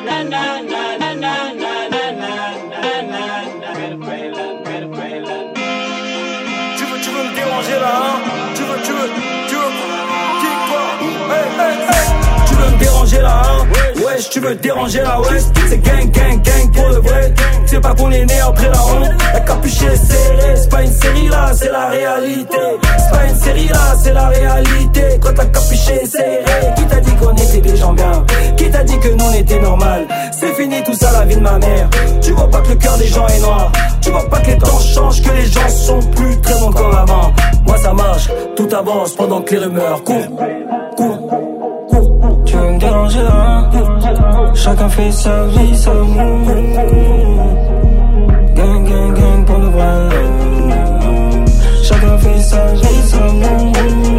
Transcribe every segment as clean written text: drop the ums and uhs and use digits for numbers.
Tu veux me déranger là, hein? Tu veux qui quoi? Hey, hey, hey. Tu veux me déranger là, hein? Wesh, tu veux déranger là, ouais. C'est gang, gang, gang pour le vrai. C'est pas qu'on est né après la honte. La capuche est serrée, c'est pas une série là, c'est la réalité. C'est pas une série là, c'est la réalité. Quand la capuche est serrée, qui t'a dit qu'on était des gens bien? Qui t'a dit que nous on était normal? C'est fini tout ça, la vie de ma mère. Tu vois pas que le cœur des gens est noir. Tu vois pas que les temps changent, que les gens sont plus très bons comme avant. Moi ça marche, tout avance pendant que les rumeurs courent. Tu veux me déranger là, hein? Chacun fait sa vie, sa mou. Gang, gang, gang pour le vrai. Chacun fait sa vie, sa mou.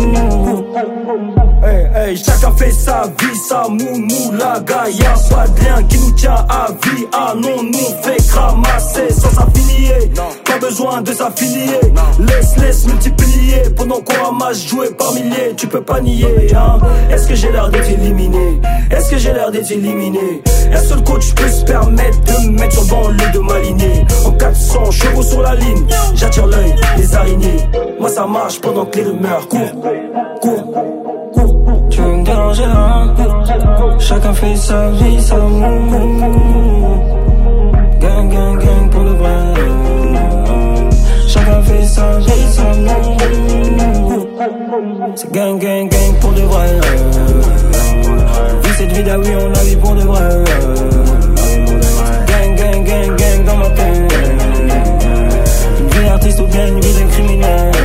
Hey, hey, chacun fait sa vie, sa mou, la gars, y'a pas de lien qui nous tient à vie. Ah non, nous fait ramasser sans s'affilier. Pas besoin de s'affilier. Laisse multiplier pendant qu'on ramasse jouer par milliers. Tu peux pas nier, hein. Est-ce que j'ai l'air d'être éliminé? Est-ce que j'ai l'air d'être éliminé? Est-ce que le coach peut se permettre de me mettre sur le banc au lieu de m'aligner? En 400 chevaux sur la ligne, j'attire l'œil, les araignées. Moi ça marche pendant que les rumeurs courent. Tu veux me déranger là, hein? Chacun fait sa vie, sa mou. Gang, gang, gang pour le vrai. Chacun fait sa vie, sa mou. C'est gang, gang, gang pour de vrai. Vis cette vie là, oui, on la vit pour de vrai. Gang, gang, gang, gang dans ma tête. Une vie d'artiste ou bien une vie d'un criminel.